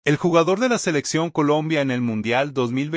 El jugador de la selección Colombia en el Mundial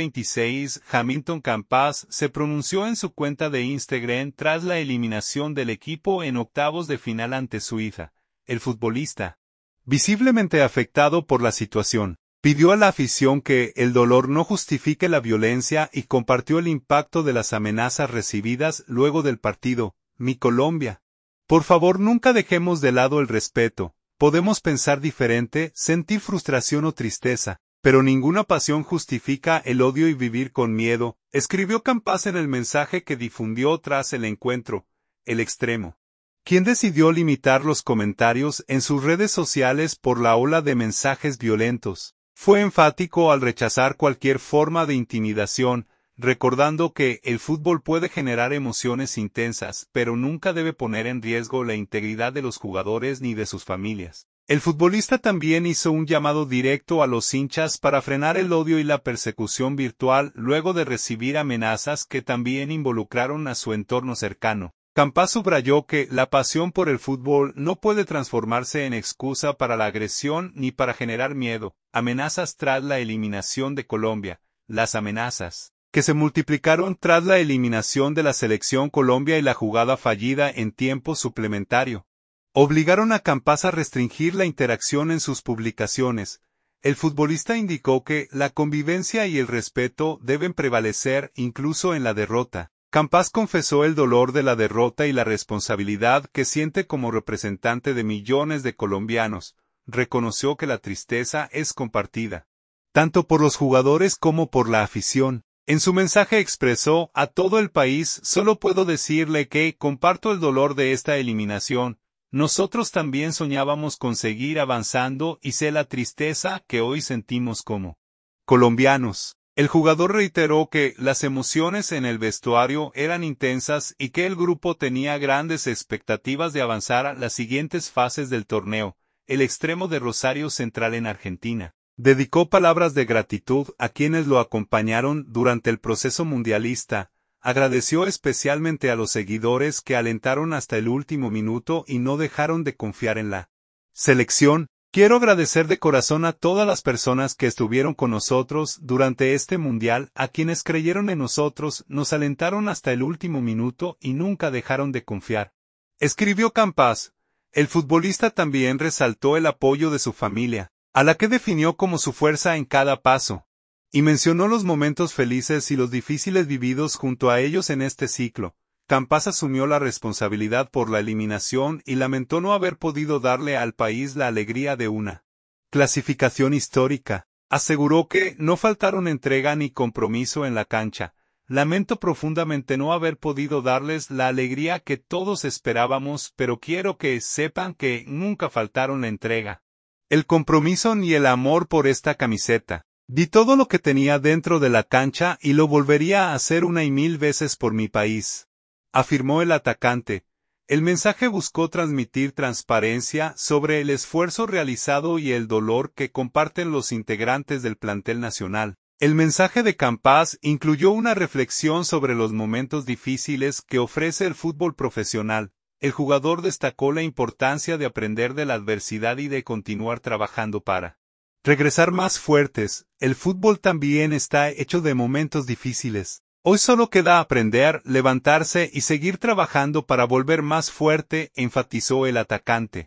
2026, Hamilton Campas, se pronunció en su cuenta de Instagram tras la eliminación del equipo en octavos de final ante su hija. El futbolista, visiblemente afectado por la situación, pidió a la afición que el dolor no justifique la violencia y compartió el impacto de las amenazas recibidas luego del partido. Mi Colombia. Por favor, nunca dejemos de lado el respeto. Podemos pensar diferente, sentir frustración o tristeza, pero ninguna pasión justifica el odio y vivir con miedo, escribió Campas en el mensaje que difundió tras el encuentro. El extremo, quien decidió limitar los comentarios en sus redes sociales por la ola de mensajes violentos, fue enfático al rechazar cualquier forma de intimidación, recordando que el fútbol puede generar emociones intensas, pero nunca debe poner en riesgo la integridad de los jugadores ni de sus familias. El futbolista también hizo un llamado directo a los hinchas para frenar el odio y la persecución virtual luego de recibir amenazas que también involucraron a su entorno cercano. Campas subrayó que la pasión por el fútbol no puede transformarse en excusa para la agresión ni para generar miedo. Amenazas tras la eliminación de Colombia. Las amenazas que se multiplicaron tras la eliminación de la selección Colombia y la jugada fallida en tiempo suplementario, obligaron a Campas a restringir la interacción en sus publicaciones. El futbolista indicó que la convivencia y el respeto deben prevalecer incluso en la derrota. Campas confesó el dolor de la derrota y la responsabilidad que siente como representante de millones de colombianos. Reconoció que la tristeza es compartida, tanto por los jugadores como por la afición. En su mensaje expresó a todo el país: solo puedo decirle que comparto el dolor de esta eliminación. Nosotros también soñábamos con seguir avanzando y sé la tristeza que hoy sentimos como colombianos. El jugador reiteró que las emociones en el vestuario eran intensas y que el grupo tenía grandes expectativas de avanzar a las siguientes fases del torneo. El extremo de Rosario Central en Argentina dedicó palabras de gratitud a quienes lo acompañaron durante el proceso mundialista. Agradeció especialmente a los seguidores que alentaron hasta el último minuto y no dejaron de confiar en la selección. Quiero agradecer de corazón a todas las personas que estuvieron con nosotros durante este mundial, a quienes creyeron en nosotros, nos alentaron hasta el último minuto y nunca dejaron de confiar, escribió Campas. El futbolista también resaltó el apoyo de su familia, a la que definió como su fuerza en cada paso, y mencionó los momentos felices y los difíciles vividos junto a ellos en este ciclo. Campas asumió la responsabilidad por la eliminación y lamentó no haber podido darle al país la alegría de una clasificación histórica. Aseguró que no faltaron entrega ni compromiso en la cancha. Lamento profundamente no haber podido darles la alegría que todos esperábamos, pero quiero que sepan que nunca faltaron la entrega, el compromiso ni el amor por esta camiseta. Di todo lo que tenía dentro de la cancha y lo volvería a hacer una y mil veces por mi país, afirmó el atacante. El mensaje buscó transmitir transparencia sobre el esfuerzo realizado y el dolor que comparten los integrantes del plantel nacional. El mensaje de Campas incluyó una reflexión sobre los momentos difíciles que ofrece el fútbol profesional. El jugador destacó la importancia de aprender de la adversidad y de continuar trabajando para regresar más fuertes. El fútbol también está hecho de momentos difíciles. Hoy solo queda aprender, levantarse y seguir trabajando para volver más fuerte, enfatizó el atacante.